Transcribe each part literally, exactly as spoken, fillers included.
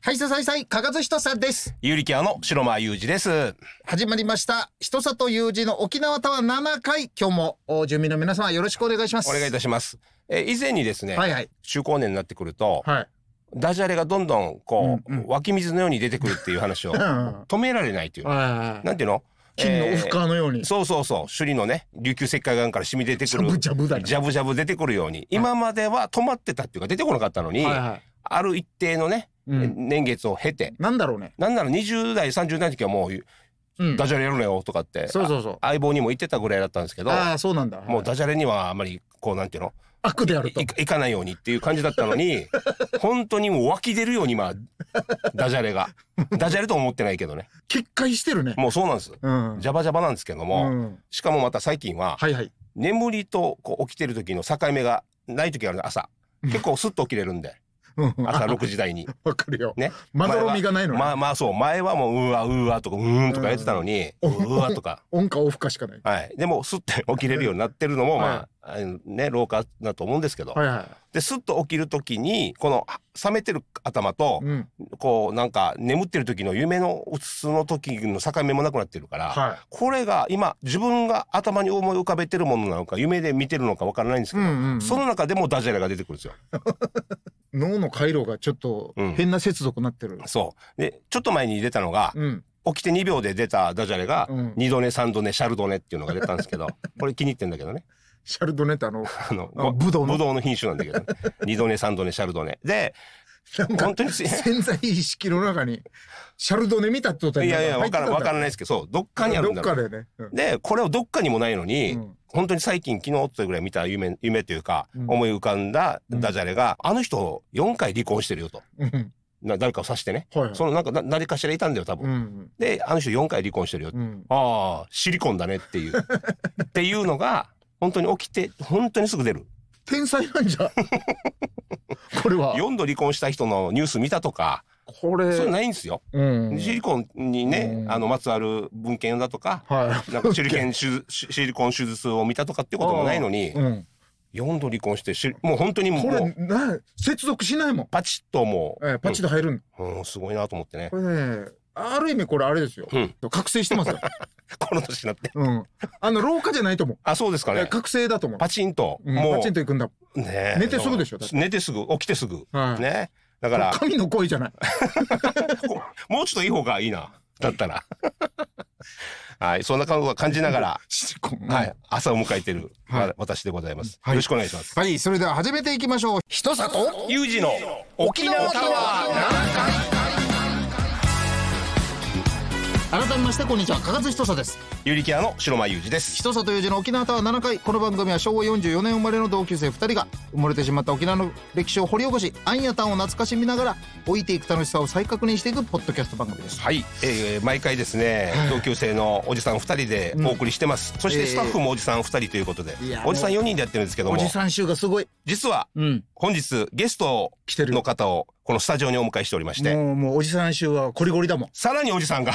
はいささいさい、かかずひとさです。 有力屋の白間裕二です。 始まりました。ひとさと裕二の沖縄タワーななかい。今日も住民の皆様よろしくお願いします。 お願いいたします。え以前にですね、 はいはい、 中高年になってくると、 はい、 ダジャレがどんどんこう、うんうん、湧き水のように出てくるっていう話を止められないという。なんていうの？ 金のオフカーのように、 えー、そうそうそう、首里のね琉球石灰岩から染み出てくるジャブジャブだね、 ジャブジャブ出てくるように、今までは止まってたっていうか出てこなかったのに、はいはい、ある一定のね、うん、年月を経て、 なんだろうね、 なんならにじゅうだいさんじゅうだいの時はもう、うん、ダジャレやるのよとかって、そうそうそう、相棒にも言ってたぐらいだったんですけど、 ああそうなんだ、はい、 もうダジャレにはあまりこうなんていうの、 悪であると い, いかないようにっていう感じだったのに本当にもう湧き出るように今ダジャレがダジャレとも思ってないけどね、 決壊してるね、 もうそうなんです、うん、ジャバジャバなんですけども、うん、しかもまた最近は、はいはい、眠りとこう起きてる時の境目がない時があるんで、朝結構スッと起きれるんで朝ろくじ台にわかるよ、ね、まどろみがないのね。 まあまあそう、前はもううわうわとかうーんとかやってたのに、うーわとか音かオフかしかない、 はい、でもスッて起きれるようになってるのもまあ、はい、ね、老化だと思うんですけど、はいはい、でスッと起きる時にこの覚めてる頭と、うん、こうなんか眠ってる時の夢のうつつの時の境目もなくなってるから、はい、これが今自分が頭に思い浮かべてるものなのか夢で見てるのかわからないんですけど、うんうんうん、その中でもダジャレが出てくるんですよ脳の回路がちょっと変な接続になってる、うん、 そうで、ちょっと前に出たのが、うん、起きてにびょうで出たダジャレが、うん、にど寝さんど寝シャルドネっていうのが出たんですけどこれ気に入ってんだけどねシャルドネってあのあのブドウのブドウの品種なんだけど、ね、にど寝さんど寝シャルドネで本当に潜在意識の中にシャルドネ見たってことは、 いやいや分から分からないですけど、そうどっかにあるんだろう、どっかでね、うん、でこれをどっかにもないのに、うん、本当に最近昨日というぐらい見た夢夢というか、うん、思い浮かんだダジャレが、うん、あの人よんかい離婚してるよと、うん、な誰かを指してね、はいはい、そのなんかな誰かしらいたんだよ多分、うん、であの人よんかい離婚してるよ、うん、ああシリコンだねっていうっていうのが本当に起きて本当にすぐ出る。 天才なんじゃこれはよんど離婚した人のニュース見たとか、 これそれないんですよ、うん、シリコンにね、うん、あのまつわる文献だとか、はい、なんかシリケンシリコン手術を見たとかっていうこともないのに、うん、よんど離婚してしもう本当にもうこれな接続しないもん、 パチッともう、 えー、パチッと入るん、 うんうん、すごいなと思ってね、 これねある意味これあれですよ、うん、覚醒してますよこの年になって、 うん、あの老化じゃないと思う。 あ、そうですかね、 覚醒だと思う。 パチンと、 うん、もうパチンといくんだ、ね、寝てすぐでしょ、 寝てすぐ起きてすぐ、はい、ね、だから神の声じゃないもうちょっといい方がいいなだったらはい、そんな感じを感じながら、はい、朝を迎えている、はい、私でございます、はい、よろしくお願いします。 はい、それでは始めていきましょう。ひとさと裕二の沖縄タワーななかい。 改めましてこんにちは、かかずひとさです。 有力屋の白間裕二です。 ひとさと裕二の沖縄タワーななかい。この番組はしょうわよんじゅうよねん生まれの同級生ふたりが埋もれてしまった沖縄の歴史を掘り起こし、アンやタンを懐かしみながら置いていく楽しさを再確認していくポッドキャスト番組です。 はい、えー、毎回ですね、はい、同級生のおじさんふたりでお送りしてます、うん、そしてスタッフもおじさんふたりということで、えー、おじさんよにんでやってるんですけども、 おじさん集がすごい。 実は、うん、本日ゲストの方をこのスタジオにお迎えしておりまして、 もう、もうおじさん集はコリゴリだもん。 さらにおじさんが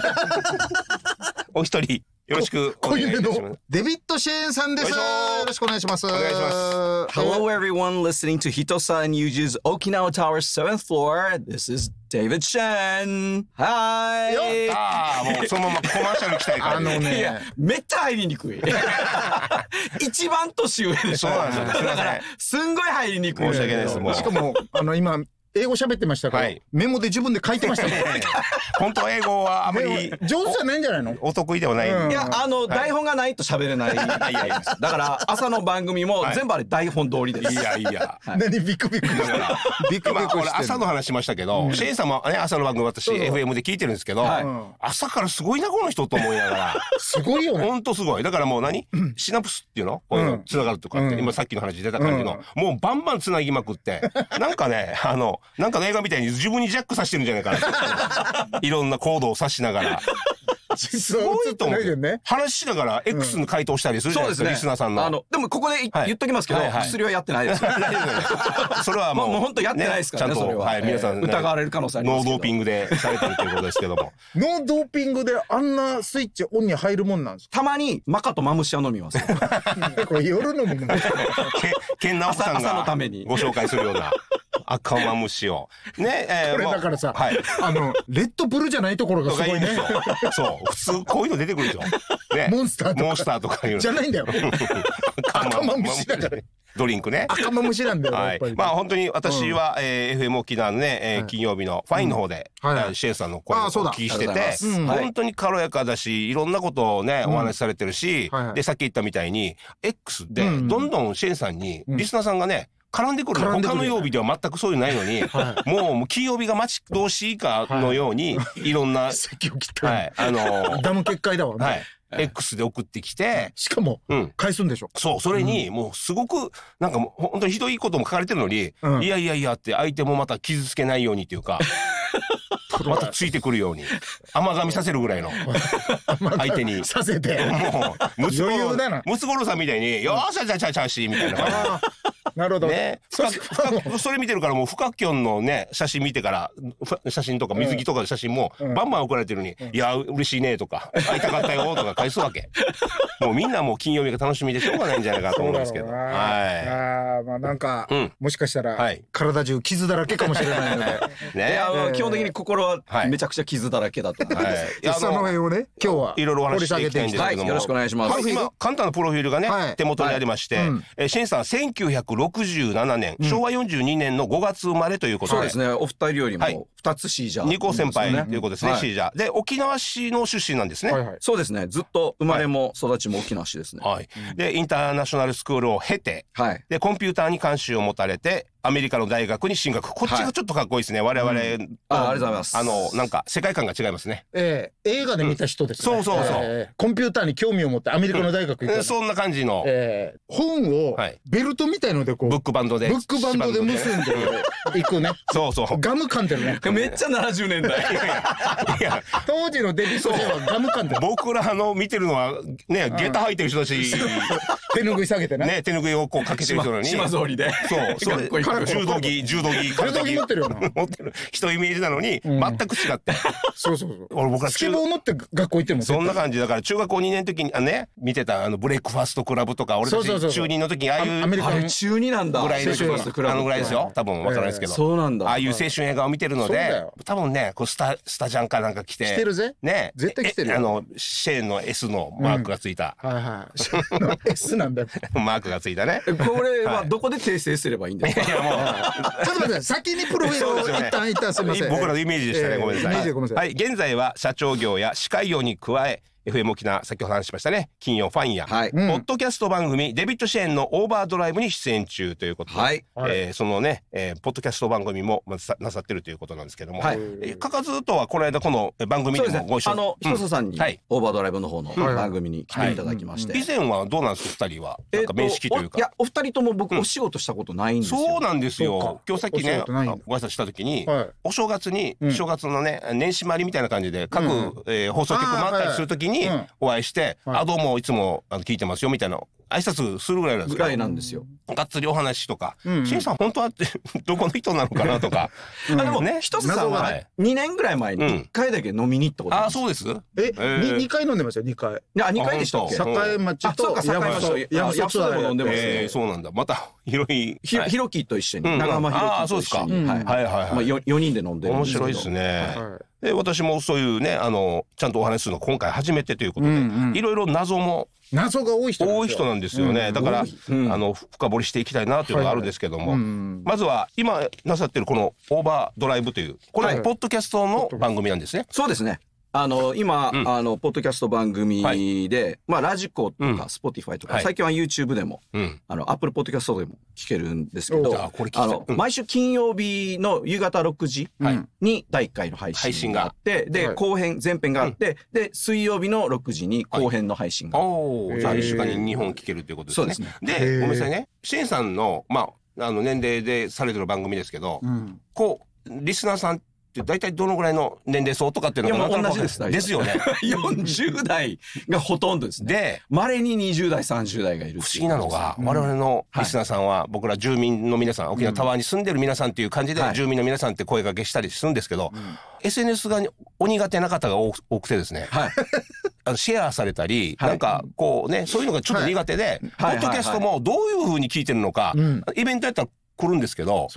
お一人よろしくお願いいたします。 デビッド・シェーンさんです。よろしくお願いします。 お願いします。 Hello everyone listening to Hitosa and Yuji's Okinawa Tower seventh floor. This is David Shen. Hi. ああ、もうそのままコマーシャル来たいから。 あのね、 いやめっちゃ入りにくい。一番年上でしょ。 そうなんですよ。 だからすんごい入りにくい。 申し訳ないです。もうしかもあの今英語喋ってましたから、はい、メモで自分で書いてましたね本当は英語はあまり上手じゃないんじゃないの？ お得意ではない、 うん、いやあの、はい、台本がないと喋れないだから朝の番組も全部あれ台本通りです、 はい、いやいや、 はい、何ビクビクだからビクビクしてる。朝の話しましたけど、うん、シェーンさんもね朝の番組私 エフエム で聞いてるんですけど、はい、朝からすごいなこの人と思いながらすごいよね、 ほんとすごい。だからもう何、うん、シナプスっていうのこういうのつながるとかって、うん、今さっきの話出た感じの、うん、もうバンバンつなぎまくってなんかねあのなんかの映画みたいに自分にジャックさせてるんじゃないかないろんなコードを指しながらすごいと思って、ね、 話しながら X の回答したりするじゃないですか、うん、リスナーさんの。 あのでもここで、はい、言っときますけど、はいはい、薬はやってないですそれはもうもう本当やってないですからね、 ね、ちゃんと、 それは、 はい、皆さん、ね、 疑われる可能性ありますけど、 ノードーピングでされてるということですけどもノードーピングであんなスイッチオンに入るもんなんですか？ たまにマカとマムシは飲みますこれ夜飲むもんケンナオコさんが朝のためにご紹介するような赤マムシをね、えー、 これだからさ、はい、あのレッドブルじゃないところがすごいね。 そう普通こういうの出てくるでしょ、ね、 モンスターとかモンスターとかいうのじゃないんだよ。赤マムシだからドリンクね。 赤マムシなんだよ、 はい、 やっぱり。 まあ本当に私は、うんえー、エフエム 沖縄のね、えーはい、金曜日のファインの方で、うんはい、シェンさんの声をお聞きしてて、うん、本当に軽やかだしいろんなことをね、うん、お話しされてるし、はいはい、でさっき言ったみたいに X でどんどんシェンさんにリスナーさんがね絡んでくる、うん、他の曜日では全くそういうのないのに、はい、もうもう金曜日が待ち遠しいかのように、はい、いろんな席を切った、 はい、あのー、 ダム決壊だわね、 はい、X で送ってきて、 しかも、うん、返すんでしょ。 そうそれにもうすごくなんかもう本当にひどいことも書かれてるのに、うん、いやいやいやって相手もまた傷つけないようにっていうかまたついてくるように甘噛みさせるぐらいの相手にさせてもうムツゴロウムツゴロウさんみたいによーしゃちゃちゃちゃしみたいな感じなるほどね、そ, それ見てるからもうフカキョンのね写真見てから写真とか水着とかの写真もバンバン送られてるのに、うん、いや嬉しいねとか会いたかったよとか返すわけもうみんなもう金曜日が楽しみでしょうがないんじゃないかと思うんですけど、はい、 あまあなんか、うん、もしかしたら、はい、体中傷だらけかもしれないのでね、いや、えー、基本的に心はめちゃくちゃ傷だらけだと思います、 はい、その辺をね今日はいろいろお話ししていきたいんですけども、はい、 よろしくお願いします。 今簡単なプロフィールがね、はい、手元にありまして、はいうんえー、シェンさんせんきゅうひゃくろくじゅうななねん、うん、しょうわよんじゅうにねんのごがつ生まれということで、 そうですね、お二人よりもふたつシージャー、 にこ先輩ということですね、はい、シージャーで沖縄市の出身なんですね、 はいはい、そうですね、ずっと生まれも育ちも沖縄市ですね、 はい、でインターナショナルスクールを経て、はい、でコンピューターに関心を持たれてアメリカの大学に進学。こっちがちょっとかっこいいですね、はい、我々、うん、 あ, ありがとうございます。 あのなんか世界観が違いますね、 えー、映画で見た人ですね、 うん、そうそうそう、 えー、コンピューターに興味を持ってアメリカの大学行った、 うん、そんな感じの、 えー、本をベルトみたいのでこうブックバンドでブックバンドで結んでいくねそうそうガム噛んでるねめっちゃななじゅうねんだいいや当時のデビッド・シェはガム噛んでる。 僕らの見てるのはね下駄履いてる人たち手ぬぐい下げてねね手ぬぐいをこうかけてる人なのに島草履でそうそれ柔道着柔道着柔道着持ってるよな持ってる人イメージなのに、うん、全く違ってそうそうそう俺僕らスケボー持って学校行ってもそんな感じだから中学校にねんの時にあね見てたあのブレイクファストクラブとか俺たち中にの時にああいうあれ中になんだぐらいのあのぐらいですよ多分分からないですけど、 えー、そうなんだああいう青春映画を見てるので多分ねこうスタスタジャンかなんか着て着てるぜね絶対着てるよあのシェーンの S のマークがついた、 うん、はいはいシェーンの S なんだよマークがついたねこれはどこで訂正すればいいんですか、はい、いやもうちょっと待って先にプロフィールを一旦一旦すみません僕らのイメージでしたね、えー、ごめんなさい、 イメージでごめんなさい、 はい、現在は社長業や司会業に加えエフエム 沖縄先ほど話しましたね金曜ファインや、はい、ポッドキャスト番組デビッド・シェーンのオーバードライブに出演中ということで、はいえー、そのね、えー、ポッドキャスト番組もなさってるということなんですけども、はいえー、かかずとはこの間この番組でもご一緒、 ね、あのひとささんに、うん、オーバードライブの方の番組に来ていただきまして、 はいはい、以前はどうなんですかふたりはなんか面識というか、 えー、いやお二人とも僕お仕事したことないんですよ、 うん、そうなんですよ今日さっきねご挨拶した時に、はい、お正月に、うん、正月のね年始回りみたいな感じで各、うんえー、放送局回ったりする時にお会いして、はい、あどうもいつもあの聞いてますよみたいな挨拶するぐらいなんですかぐらいなんですよ。 がっつりお話とか、うんうん、シンさん本当はどこの人なのかなとかあでもねひとつさんはにねんぐらい前にいっかいだけ飲みに行ったことあるんです、 うん、あそうですえ、えー、にかい飲んでましたよにかいいやにかいでしたっけ栄町と山町山町でも飲んでますね、 えー、そうなんだまた広いひろ、はい、ひろきと一緒に、うん、長間ひろきと一緒に、うん、はいはいはい、はいまあ、よにんで飲んでるんですけど面白いですね、はい、で私もそういうねあのちゃんとお話しするの今回初めてということで、うんうん、いろいろ謎も謎が多い人多い人なんですよね、うん、だから、うん、あの深掘りしていきたいなというのがあるんですけども、はいはいうん、まずは今なさってるこのオーバードライブというこれはポッドキャストの番組なんですね、はい、 そうですねあの今、うん、あのポッドキャスト番組で、はい、まあラジコとか、うん、Spotify とか、はい、最近は YouTube でも、うん、あの Apple ポッドキャストでも聞けるんですけど、これあの、うん、毎週金曜日の夕方ろくじにだいいっかいの配信があって、で、はい、後編前編があって、うん、で水曜日のろくじに後編の配信がある、はい、 おーじゃあいっしゅうかんににほん聞けるということですね。そうですね。でごめんなさいねシェーンさんのまああの年齢でされてる番組ですけど、うん、こうリスナーさん大体どのぐらいの年齢層とかっていうのが同じですですよねよんじゅう代がほとんどですね。で稀ににじゅう代さんじゅう代がいる不思議なのが、うん、我々のリスナーさんは、はい、僕ら住民の皆さん沖縄タワーに住んでる皆さんっていう感じで、うん、住民の皆さんって声掛けしたりするんですけど、はい、エスエヌエス がお苦手な方が多くてですね、はい、あのシェアされたり、はい、なんかこうねそういうのがちょっと苦手で、はい、ポッドキャストもどういう風に聞いてるのか、はいはいはい、イベントやったら来るんですけど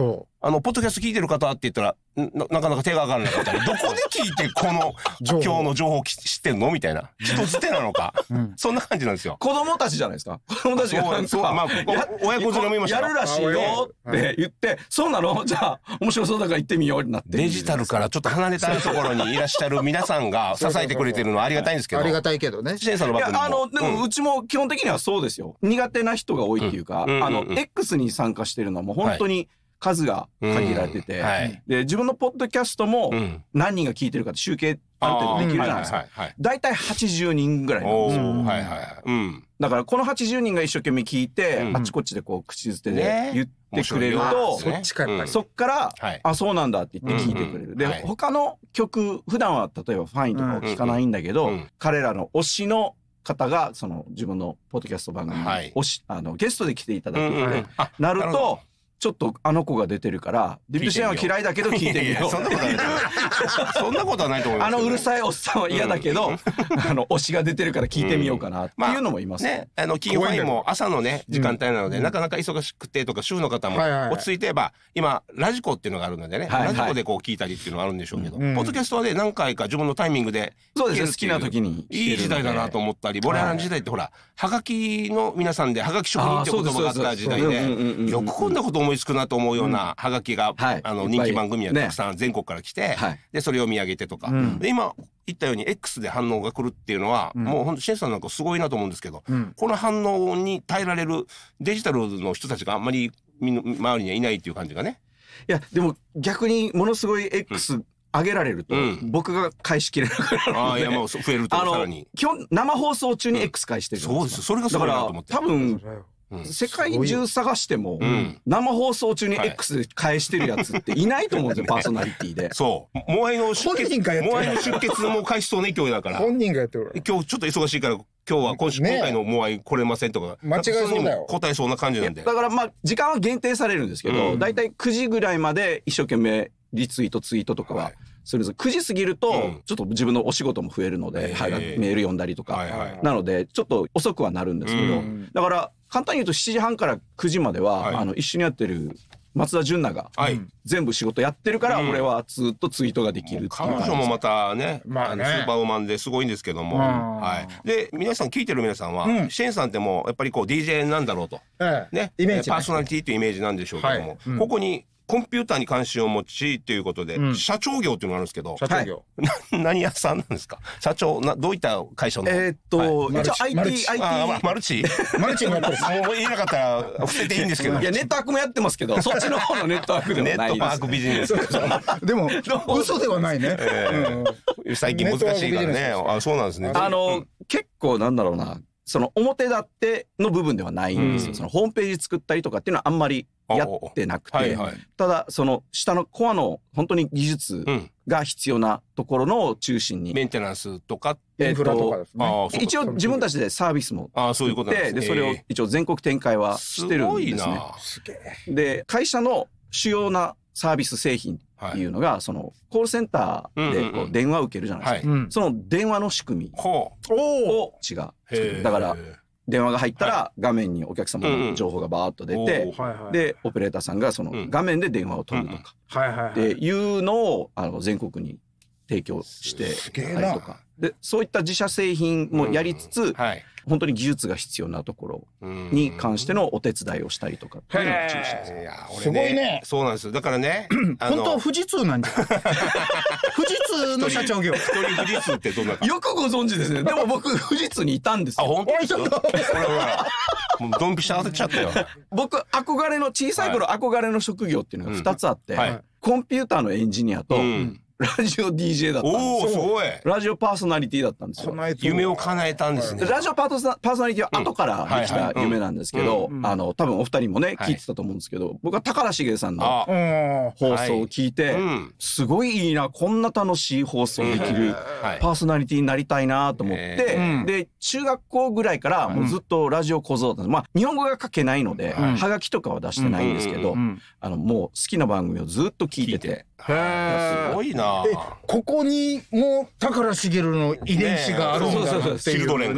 あのポッドキャスト聞いてる方って言ったら な, なかなか手が上がらなかったりどこで聞いてこの今日の情報知ってんのみたいな人づてなのか、うん、そんな感じなんですよ。 子供たちじゃないですか。子供たちがなんか、まあ、 親子連れもいましたやるらしいよって言って、はい、そうなのじゃあ面白そうだから行ってみようになって、 デジタルからちょっと離れたところにいらっしゃる皆さんが支えてくれてるのはありがたいんですけど、 ありがたいけどね。 支援さんの番組も、いやあのでもうちも基本的にはそうですよ。苦手な人が多いっていうか、うんうんうんうん、あの X に参加してるのはもう本当に数が限られてて、うんはい、で自分のポッドキャストも何人が聞いてるかって集計ある程度できるじゃないですか。だいたいはちじゅうにんぐらいなんですよ、はいはいうん、だからこのはちじゅうにんが一生懸命聞いて、うん、あっちこっちでこう口づてで言ってくれると、ね、そ, っそっから、うん、あそうなんだって言って聞いてくれる、うん、で、はい、他の曲普段は例えばファインとかを聞かないんだけど、うん、彼らの推しの方がその自分のポッドキャスト番組に、はい、推しあのゲストで来ていただくって、うんうん、なるとちょっとあの子が出てるからデビッド・シェーンは嫌いだけど聞いてみよう。 そんなことはないそんなことはないと思います。 あのうるさいおっさんは嫌だけど、うん、あの推しが出てるから聞いてみようかなっていうのもいます、 うんまあ、ね。あの金曜ファインも朝のね時間帯なので、うん、なかなか忙しくてとか主婦の方も落ち着いてれば、はいはい、今ラジコっていうのがあるのでね、はいはい、ラジコでこう聞いたりっていうのがあるんでしょうけど、うん、ポッドキャストはね何回か自分のタイミングでそうですね好きな時にいい時代だなと思ったり、俺らの時代ってほらはがきの皆さんではがき職人って言葉があった時代でよくこんなこと思いつくなと思うようなはがきが、うん、あの人気番組がたくさん全国から来て、ね、でそれを見上げてとか、うん、で今言ったように X で反応が来るっていうのは、うん、もうほんとシェンさんなんかすごいなと思うんですけど、うん、この反応に耐えられるデジタルの人たちがあんまり周りにはいないっていう感じがね。 いやでも逆にものすごい X、うん上げられると、うん、僕が返しきれなくなるので、 あいやもう増えるとさらに基本生放送中に X 返してるんですよ、 うん、そうですそれがすごいなと思って。 だから多分うん、世界中探しても、うん、生放送中に X で返してるやつっていないと思うんですよ、はい、パーソナリティで。 そうモアイの出血モアイの出血も返しそうね今日だから本人がやってる今日ちょっと忙しいから今日は今週、ね、今回のモアイ来れませんとか間違いそうだよ答えそうな感じなんで。 だからまあ時間は限定されるんですけど、うん、だいたいくじぐらいまで一生懸命リツイートツイートとかは、はいそれぞれくじ過ぎると、うん、ちょっと自分のお仕事も増えるので、はい、メール読んだりとか、はいはい、なのでちょっと遅くはなるんですけど、うん、だから簡単に言うとしちじはんからくじまでは、はい、あの一緒にやってる松田純奈が、はい、全部仕事やってるから、うん、俺はずっとツイートができるっていう。 彼女もまたね、まあね、スーパーウーマンですごいんですけども、はい、で皆さん聞いてる皆さんは、うん、シェーンさんってもうやっぱりこう ディージェー なんだろうと、ええ、ね、イメージパーソナリティというイメージなんでしょうけども、はいうん、ここにコンピューターに関心を持ちということで、うん、社長業っていうのがあるんですけど、 社長業、 はい、何屋さんなんですか社長などういった会社のえー、っと、はい、一応 アイティーマルチ アイティー マルチマルチもやってるもう言えなかったら伏せていいんですけどいやネットワークもやってますけどそっちの方のネットワークでもないです、ね、 ネットワークビジネスでも嘘ではないね、 えーうん、最近難しいからねあそうなんですねあの、うん、結構なんだろうなその表立っての部分ではないんですよ、うん、そのホームページ作ったりとかっていうのはあんまりやってなくて、はいはい、ただその下のコアの本当に技術が必要なところの中心に、 うん、メンテナンスとかインフラとかですね。 一応自分たちでサービスも作ってでそれを一応全国展開はしてるんですね。 すげえ。で会社の主要なサービス製品っていうのが、はい、そのコールセンターでこう電話を受けるじゃないですか、うんうんうん、その電話の仕組みを違うだから電話が入ったら画面にお客様の情報がバーッと出て、うん、でオペレーターさんがその画面で電話を取るとかっていうのをあの全国に提供してたりとかでそういった自社製品もやりつつ、うんはい、本当に技術が必要なところに関してのお手伝いをしたりとかっていうのが中心です。 いや俺ね、 すごいね。 そうなんですよ。だからね本当富士通なんじゃ富士通の社長業。 一人富士通ってどんなよくご存知ですね。でも僕富士通にいたんですよ。 あ本当ですか。もうドンピシャ当てちゃったよ。 僕憧れの小さい頃憧れの職業っていうのがふたつあって、はい、コンピューターのエンジニアと、うんラジオ ディージェー だったんですよ。 おーすごい。 ラジオパーソナリティだったんですよ。 夢を叶えたんですね。 ラジオパーソナリティは後からできた夢なんですけど、あの多分お二人もね聞いてたと思うんですけど、僕は高良茂さんの放送を聞いて、すごいいいなこんな楽しい放送できるパーソナリティになりたいなと思って、で中学校ぐらいからもうずっとラジオ小僧だったんです。まあ日本語が書けないのでハガキとかは出してないんですけど、あのもう好きな番組をずっと聞いてて。 へーすごいな。 ここにも高良茂の遺伝子があるんだなっていうね。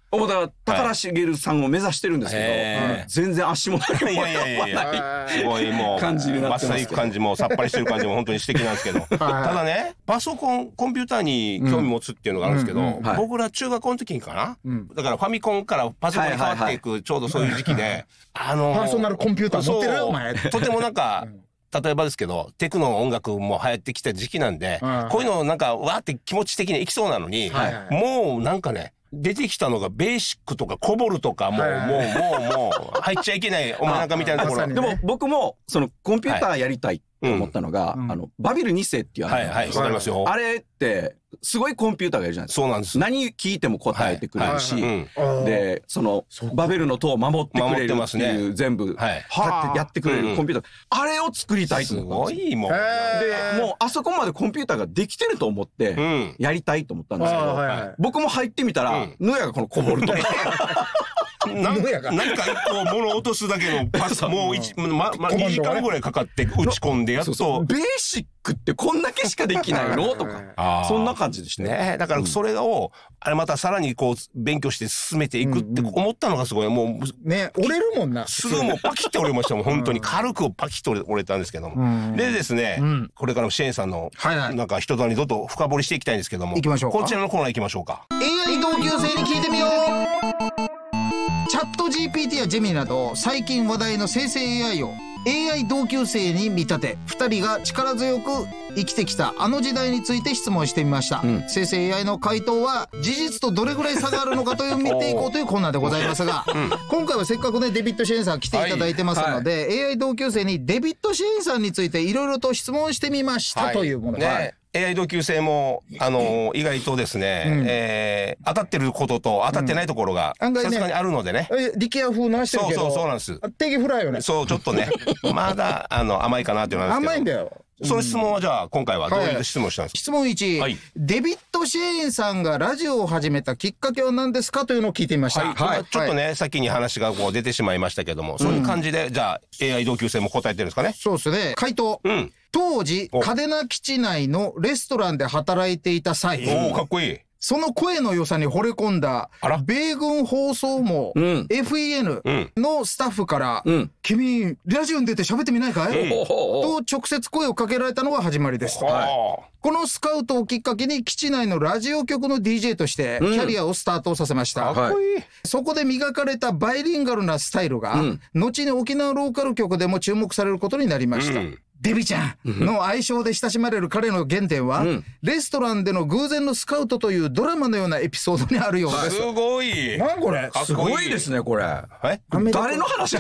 だから高橋茂さんを目指してるんですけど、はい、全然足もない。いやいやいやいやすごいもう感じになってますけど、 まっさいく感じもさっぱりしてる感じも本当に素敵なんですけど、ただねパソコンコンピューターに興味持つっていうのがあるんですけど、うんうんはい、僕ら中学校の時にかな、うん、だからファミコンからパソコンに変わっていくちょうどそういう時期で、あのー、 パーソナルコンピューター持ってるお前とてもなんか、うん例えばですけどテクノ音楽も流行ってきた時期なんで、うん、こういうのなんかわーって気持ち的にいきそうなのに、はいはい、もうなんかね出てきたのがベーシックとかコボルとかもう、はいはい、もうもうもう入っちゃいけないお前なんかみたいなところ、 ね、でも僕もそのコンピューターやりたいと思ったのが、はいうん、あのバビルに世っていうあれ、 はいはい、わかりますよ。 あれってすごいコンピューターがいるじゃないですか。 そうなんです。 何聞いても答えてくれるし、はいはいうん、でそのバベルの塔を守ってくれるっていう、ね、全部、はい、やってくれるコンピューター、うん、あれを作りたいと思ったんですよ。すごいもん。でもうあそこまでコンピューターができてると思ってやりたいと思ったんですけど、うんはいはい、僕も入ってみたら、うん、ヌヤがこのコボルとか何か一個物落とすだけのパスもういち、まま、にじかんぐらいかかって打ち込んでやっとそうそうベーシックってこんだけしかできないのとかそんな感じでしたね。だからそれを、うん、あれまたさらにこう勉強して進めていくって思ったのがすごいもうね折れるもんなすぐもうパキって折れましたもん本当に軽くパキって折れたんですけども、うん、でですね、うん、これからもシェーンさんのなんか人となりどっと深掘りしていきたいんですけども、 行きましょうか。 こちらのコーナー行きましょうか。 エーアイ 同級生に聞いてみよう。チャット ジーピーティー やジェミニなど最近話題の生成 エーアイ を エーアイ 同級生に見立てふたりが力強く生きてきたあの時代について質問してみました、うん、生成 エーアイ の回答は事実とどれぐらい差があるのかという見ていこうというコーナーでございますが、うん、今回はせっかくねデビッド・シェーンさん来ていただいてますので、はいはい、エーアイ 同級生にデビッド・シェーンさんについていろいろと質問してみました、はい、というものです、ねはいエーアイ 同級生も、あのー、意外とですね、うんえー、当たってることと当たってないところが、さすがにあるのでね。 え、力也風なしてるけど。 そうそうそうなんです。 定義フライよね。 そう、ちょっとね、まだ、あの、甘いかなっていうのなんですけど。 甘いんだよ。 その質問はじゃあ、今回はどういう質問をしたんですか、はい、 質問いち、はい、デビッド・シェーンさんがラジオを始めたきっかけは何ですかというのを聞いてみました。 はい。はい、ちょっとね、はい、先に話がこう出てしまいましたけども、そういう感じで、うん、じゃあ、エーアイ 同級生も答えてるんですかね。 そうですね。回答。うん。当時、嘉手納基地内のレストランで働いていた際、 おー、かっこいい。 その声の良さに惚れ込んだ、米軍放送網、うん、エフイーエヌ のスタッフから、うん、君、ラジオに出て喋ってみないかい、うん、と直接声をかけられたのが始まりです。はい、このスカウトをきっかけに基地内のラジオ局の ディージェー としてキャリアをスタートさせました。うん、かっこいい。そこで磨かれたバイリンガルなスタイルが、うん、後に沖縄ローカル局でも注目されることになりました。うんデビちゃんの愛称で親しまれる彼の原点は、うん、レストランでの偶然のスカウトというドラマのようなエピソードにあるようです。 すごい。 なんこれすごいですね、これ。え誰の話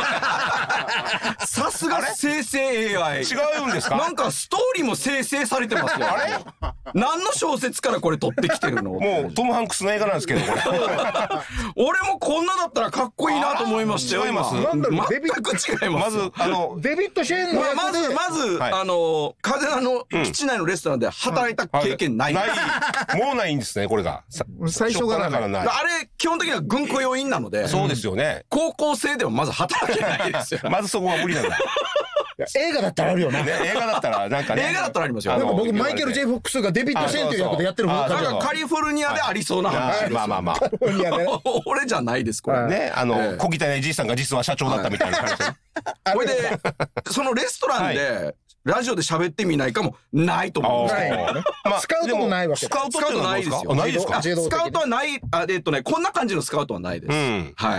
さすが生成 エーアイ。 違うんですかなんかストーリーも生成されてますよ。あれ何の小説からこれ取ってきてるのもうトム・ハンクスの映画なんですけど、これ。 俺もこんなだったらかっこいいなと思いましたよ。 違います。 全く違います。 まず、あの、 デビッド・シェーンのまず、まず、はい、あの、嘉手納の基地内のレストランで働いた経験ない。 ない。もうないんですね、これが。 最初からからない。あれ、基本的には軍雇用員なので。 そうですよね。 高校生でもまず働けないですよ。 まずそこは無理なんだ。 映画だったらあるよね。 映画だったら、なんかね。 映画だったらありますよ。 なんか僕、マイケル・ジェイ・フォックスがデビッド・シェーンという役でやってるもん。 なんかカリフォルニアでありそうな話です。 まあまあまあ。 カリフォルニアで。 俺じゃないです、これ。 ね、あの、小汚いじいさんが実は社長だったみたいな感じで。 これで、そのレストランで、ラジオで喋ってみないかもないと思うんですよ。 スカウトもないわけ。 スカウトないですよ。 ないですか？ スカウトはない、あ、えっとね、こんな感じのスカウトはないです。はい。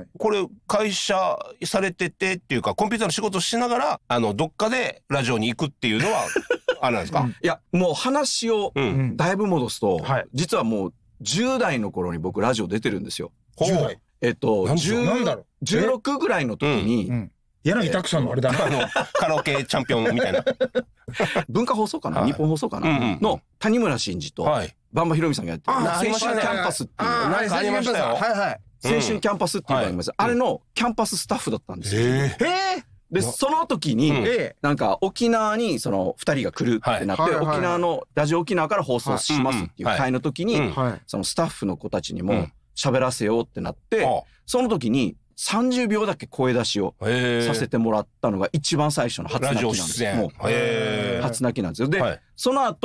これ、会社されててっていうか、コンピューターの仕事しながら、あの、どっかでラジオに行くっていうのは、あれなんですか？ いや、もう話をだいぶ戻すと、実はもうじゅう代の頃に僕ラジオ出てるんですよ。 じゅう代？ えっと、じゅうろくぐらいの時に、 柳拓さんのあれだな。 あの、カラオケチャンピオンみたいな。 文化放送かな、はい、日本放送かな、うんうん、の谷村新司と、はい、バンバひろみさんがやってる、青春キャンパスっていう。 なんかありましたよ。はいはい。 青春キャンパスっていうのがあります。あれのキャンパススタッフだったんですよ。へー。で、その時に、なんか沖縄にその二人が来るってなって、沖縄の、ラジオ沖縄から放送しますっていう会の時に、そのスタッフの子たちにも喋らせようってなって、その時に、さんじゅうびょうだけ声出しをさせてもらったのが一番最初の初泣きなんです。もう初泣きなんですよ。で、はい、その後、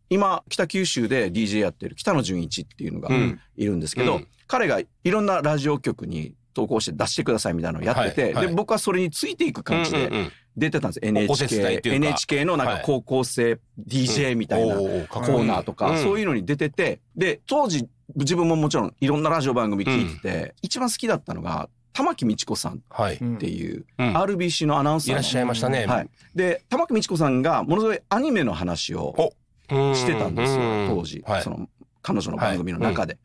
今北九州で ディージェー やってる北野純一っていうのがいるんですけど、うん、彼がいろんなラジオ局に投稿して出してくださいみたいなのをやってて、はいはい、で僕はそれについていく感じで出てたんですよ、うんうんうん、エヌエイチケー, エヌエイチケーのなんか高校生 ディージェー みたいなコーナーとか、そういうのに出てて、で当時自分ももちろんいろんなラジオ番組聞いてて、うん、一番好きだったのが玉木美智子さんっていう、はい、アールビーシー のアナウンサー、 いらっしゃいましたね、 はい、で玉木美智子さんがものすごいアニメの話をしてたんですよ当時、はい、その彼女の番組の中で、はい、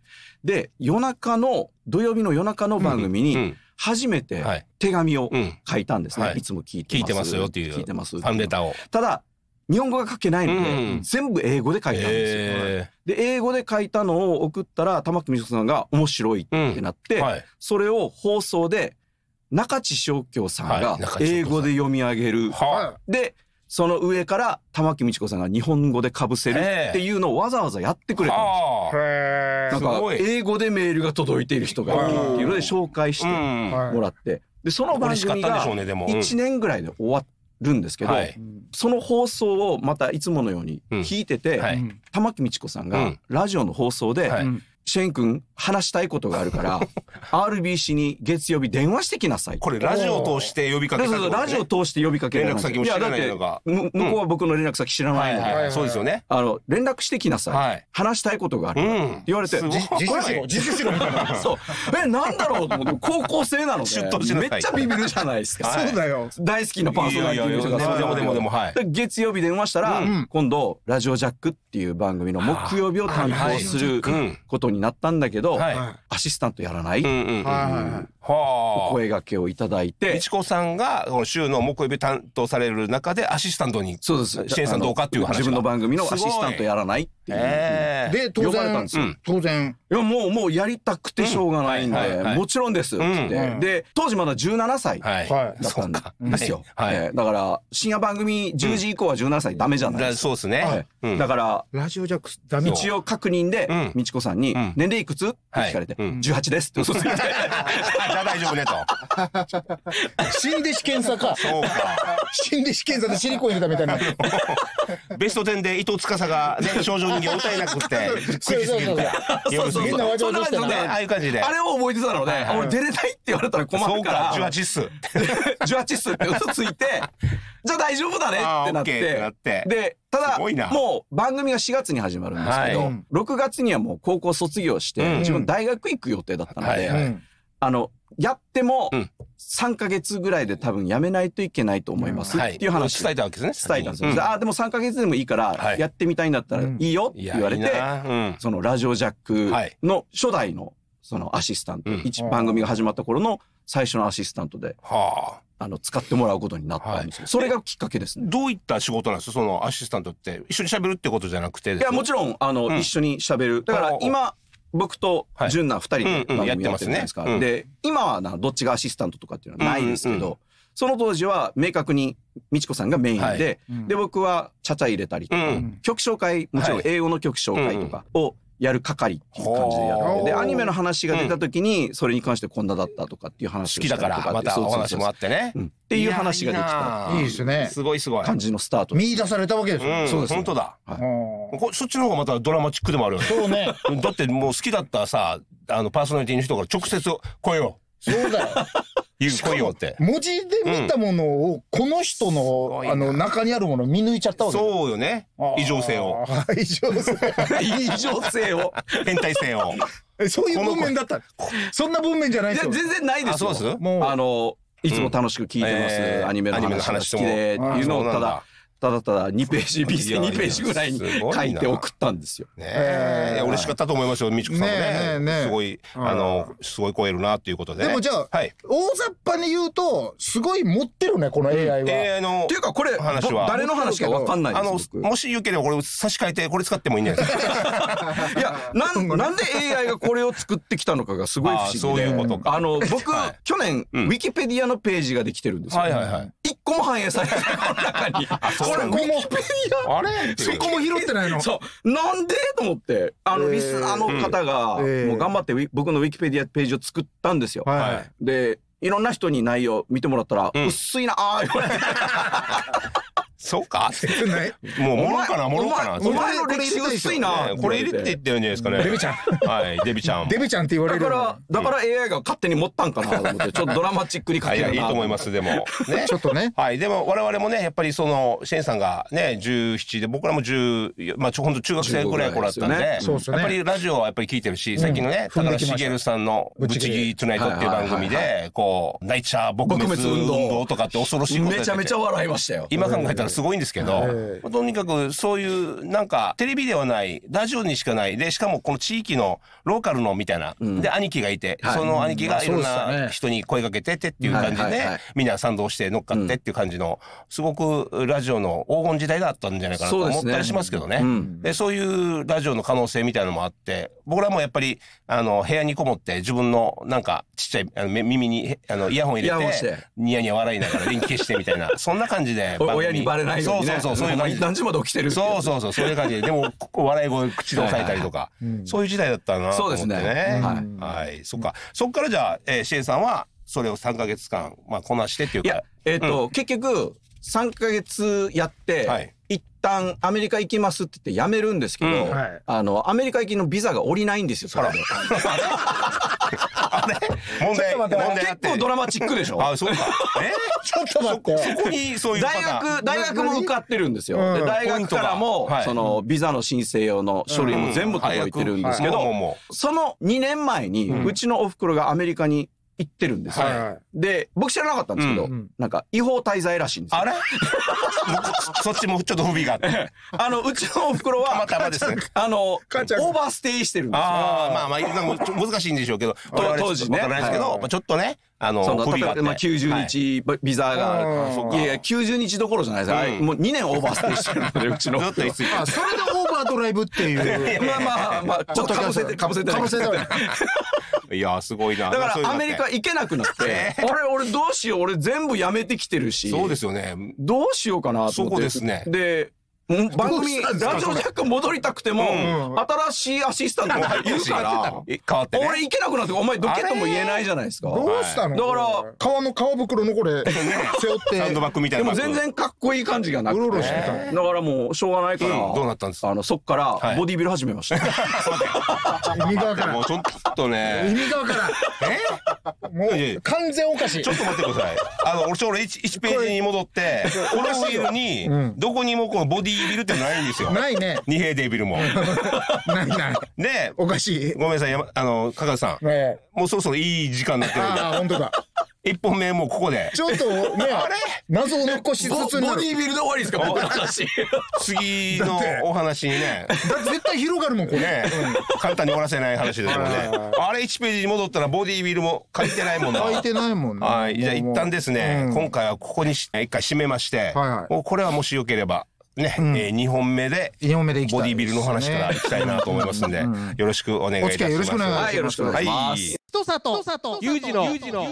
で夜中の土曜日の夜中の番組に初めて手紙を書いたんですね、はいはい、いつも聞いてます、 聞いてますよっていう聞いてますファンレターを。 ただ日本語が書けないので、うん、全部英語で書いたんですよ。で英語で書いたのを送ったら玉木美智子さんが面白いってなって、うんはい、それを放送で中地正京さんが英語で読み上げる、はい、でその上から玉木美智子さんが日本語でかぶせるっていうのをわざわざやってくれたんですよ。へー、なんか英語でメールが届いている人がいるっていうので紹介してもらって、でその番組がいちねんぐらいで終わってるんですけど、はい、その放送をまたいつものように聞いてて、うんはい、玉木美智子さんがラジオの放送で、はい、シェン君話したいことがあるからアールビーシー に月曜日電話してきなさい。 これラジオを通して呼びかけた、ね、 そうそうラジオを通して呼びかける。 連絡先も知らないのか。 向こうは僕の連絡先知らないので、 はいはいはい、そうですよね。 あの連絡してきなさい、はい、話したいことがあるから、うん、って言われて自首しろ自首しろみたいなそうえなんだろうと思って高校生なのでめっちゃビビるじゃないですか、 はい、そうだよ大好きなパーソナリティの人がでもでもでもはいで月曜日電話したら、うん、今度ラジオジャックっていう番組の木曜日を担当することになったんだけど、はい、アシスタントやらない、うんうんうん、お声掛けをいただいて、 美智子さんがこの週の木曜日担当される中でアシスタントにそうですシェンさんどうかっていう話が自分の番組のアシスタントやらないっていう、 えー、で当然呼ばれたんですよ、うん、当然いやもうもうやりたくてしょうがないんで、うんはいはいはい、もちろんですって、うん、で当時まだじゅうななさいだったんですよ、はいはいえー、だから深夜番組じゅうじ以降はじゅうななさいダメじゃないですか、 うん、そうですね、はいうん、だからラジオジャックダメ一応確認で美智子さんに年齢いくつって聞かれて、はいうん、じゅうはちですって嘘ついてじゃあ大丈夫ねと新弟子検査かそうか新弟子検査でシリコン入れたみたいなベストテンで伊藤司が、ね、少女人形歌えなくてそうそうそうそうそうみんなわちゃわちゃしてねああいう感じであれを覚えてたので、はいはい、俺出れないって言われたら困るからじゅうはちっすじゅうはちっすって嘘ついてじゃあ大丈夫だねってなって、 なってでただもう番組がしがつに始まるんですけど、はい、ろくがつにはもう高校卒業して、うん、自分大学行く予定だったので、はいはい、あのやってもさんかげつぐらいで多分やめないといけないと思いますっていう話を伝えたわけですね。 伝えたんですよ、うん、あでもさんかげつでもいいからやってみたいんだったらいいよって言われて、いやいいうん、そのラジオジャックの初代のそのアシスタント、うん、一番組が始まった頃の最初のアシスタントで、はあ、あの使ってもらうことになったんですよ、はい、それがきっかけですね。 どういった仕事なんですかそのアシスタントって。一緒に喋るってことじゃなくて。 いやもちろんあの、うん、一緒に喋る。だから今僕と純奈ふたりで番組やってるじゃないですか、はいうんうん、で今はなどっちがアシスタントとかっていうのはないですけど、うんうんうん、その当時は明確に美智子さんがメインで、はい、で僕はちゃちゃ入れたりとか、うん、曲紹介もちろん英語の曲紹介とかをやる係っていう感じでやってて、でアニメの話が出た時にそれに関してこんなだったとかっていう話をしたりとか、 好きだからまたお話もあってね、 うん、っていう話ができたいいですね。 すごいすごい感じのスタート見出されたわけですよ、 うん、そうですね。本当だ、はい、そっちの方がまたドラマチックでもあるよね。 そうねだってもう好きだったさあのパーソナリティの人から直接来いよそうだよ言う来いよって文字で見たものをこの人の、うん、あの中にあるものを見抜いちゃったわけ。 そうよね。異常性を異常性異常性を変態性をそういう文面だった。そんな文面じゃないですよ。 全然ないですよ。 あ、そうです。 もうあのいつも楽しく聞いてます、うんえー、アニメの話が好きでっていうのをただただただにページ ビーセーにページぐらいに書いて送ったんですよ。 ねえ、嬉しかったと思いますよ美智子さんもね。ねすごいあのすごい超えるなっていうことで。 でもじゃあ、はい、大雑把に言うとすごい持ってるねこの エーアイは。 エーアイ のっていうかこれ話は誰の話か分かんないです。 あのもしよければこれ差し替えてこれ使ってもいいんじゃないですか。 いやなんなんで エーアイ がこれを作ってきたのかがすごい不思議で。 そういうことか。 あの僕、はい、去年、うん、ウィキペディアのページができてるんですよ。はいはいはい。一個も反映されてないこの中に。これウィキペディアあれそこも拾ってないの。 そうなんでと思ってあのリスナーの方がもう頑張って僕のウィキペディアページを作ったんですよ、はい、でいろんな人に内容見てもらったら、うん、薄いなあーそうかもう、もろかな、もろかな。 お前の歴史薄いな。 これ入れて言ってるんじゃないですかね。 デビちゃん。 はい、デビちゃん。 デビちゃんって言われる。 だから、だから エーアイ が勝手に持ったんかなと思って、ちょっとドラマチックに書けるな。 いいと思います、でも。ね。 ちょっとね。 はい、でも我々もね、やっぱりその、シェーンさんがね、じゅうななで、僕らもじゅう、まあ、ほんと中学生ぐらい頃だったんで、やっぱりラジオはやっぱり聞いてるし、最近のね、高田茂さんのブチギリトゥナイトっていう番組で、こう、ナイチャー撲滅運動とかって恐ろしいことやってて。 めちゃめちゃ笑いましたよ。 今考えたらすごいんですけど、とにかくそういうなんかテレビではないラジオにしかないで、しかもこの地域のローカルのみたいな、うん、で兄貴がいて、はい、その兄貴がいろんな人に声かけてってっていう感じでみんな賛同して乗っかってっていう感じのすごくラジオの黄金時代だったんじゃないかなと思ったりしますけどね。そうですね。うん、でそういうラジオの可能性みたいなのもあって、僕らもやっぱりあの部屋にこもって自分のなんかちっちゃいあの耳にあのイヤホン入れてニヤニヤ笑いながら電気消してみたいなそんな感じで親にバレないようにね。 そうそうそうそういう感じ。 何時まで起きてる。 そうそうそうそういう感じで、でも笑い声口で抑えたりとか、そういう時代だったなと思ってね。そうですね。はい、はい、そっか。そっからじゃあ、えー、シェイさんはそれをさんかげつかんまあこなしてっていうか、いやえっ、ー、と、うん、結局さんかげつやって、はい、一旦アメリカ行きますって言って辞めるんですけど、うんはい、あのアメリカ行きのビザが下りないんですよ。それで。 あれ問題問題結構ドラマチックでしょ。 あ、そうか。えちょっと待ってよ。 そこにそういう大学大学も受かってるんですよ。うん、で大学からも、はい、そのビザの申請用の書類も全部届いてるんですけど、うんはい、そのにねんまえに、うん、うちのお袋がアメリカに行ってるんですよ、はいはい、で僕知らなかったんですけど、うん、なんか違法滞在らしいんですよ。 あれそっちもちょっと不備があってあのうちのお袋はたまたまですねあのオーバーステイしてるんですよ。 ああまあまあ難しいんでしょうけど当時ねわからないですけど、はいまあ、ちょっとねあの不備があって、 まあ、きゅうじゅうにちビザがある、はい、いやいやきゅうじゅうにちどころじゃないですか、うん、もうにねんオーバーステイしてるのでうちのずっとそれでオーバードライブっていうまあまあまあちょっとかぶせてかぶせてないいやすごいな。 だからアメリカ行けなくなってあれ俺どうしよう俺全部やめてきてるしそうですよねどうしようかなと思って。 そこですね。 で番組ラジオジャック戻りたくても、うん、新しいアシスタントがいるから変わって、ね、 俺行けなくなってお前どけとも言えないじゃないですか。 どうしたの。 だから革の革袋のこれ背負ってサンドバッグみたいな。 でも全然かっこいい感じがなくて、だからもうしょうがないから、 うん、どうなったんですか。 あのそっからボディビル始めました、 はい、意味がわからん。 もうちょっとね意味がわからん。えもう完全おかしい。 ちょっと待ってください。あの俺ちょうど 1, ページに戻ってプロフィールにどこにもこのボディビルってないんですよ。 ないね。 二平デビルもないない。 でおかしい。 ごめんなさい山あの加賀さん、ね、もうそろそろいい時間になってるんで。 ああ本当だ。一本目もうここでちょっとねあれ謎を残しつつボディービルで終わりですか僕の話。 次のお話にねだって絶対広がるもんこれ、ねうん、簡単に終わらせない話ですもんね。あれいちページに戻ったらボディービルも書いてないもんな。 書いてないもんね。 はいじゃあ一旦ですね、うん、今回はここに一回締めまして、はいはい、もうこれはもしよければね、うん、えー、にほんめでボディービルの話からいきたいなと思いますんで、うん、よろしくお願いいたします。 よろしくお願いします。はい、 よろしくお願いします。 ひとさとゆうじの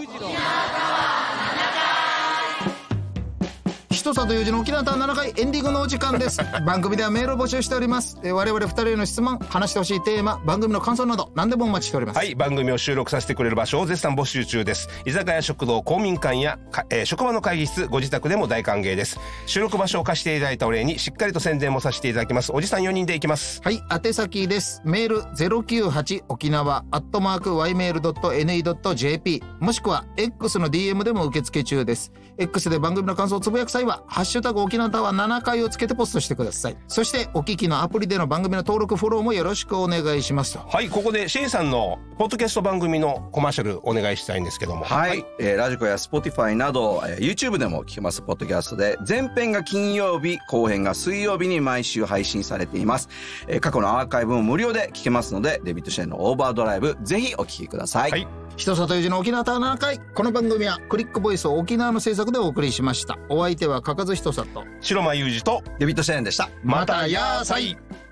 ひとさとゆうじの沖縄タワーななかいエンディングのお時間です。番組ではメールを募集しております。えー、我々ふたりへの質問、話してほしいテーマ、番組の感想など何でもお待ちしております。 はい、番組を収録させてくれる場所を絶賛募集中です。居酒屋食堂公民館や、えー、職場の会議室ご自宅でも大歓迎です。収録場所を貸していただいたお礼にしっかりと宣伝もさせていただきます。おじさんよにんでいきます。 はい、宛先です。メールゼロきゅうはち沖縄アットマークワイメールドットエヌイードットジェーピー もしくは X の ディーエム でも受付中です。 X で番組の感想をつぶやく際はハッシュタグ沖縄タワーななかいをつけてポストしてください。そしてお聞きのアプリでの番組の登録フォローもよろしくお願いしますと。 はい、ここでシェイさんのポッドキャスト番組のコマーシャルお願いしたいんですけども。 はい、はい、えー、ラジコや Spotify など、えー、YouTube でも聞けますポッドキャストで前編が金曜日後編が水曜日に毎週配信されています。えー、過去のアーカイブも無料で聞けますのでデビッド・シェーンのオーバードライブぜひお聞きください。はい、 ひとさとゆうじの沖縄タワーななかい。この番組はクリックボイスを沖縄の制作でお送りしました。お相手はかかずひとさと白間裕二とデビッド・シェーンでした。 またやーさい。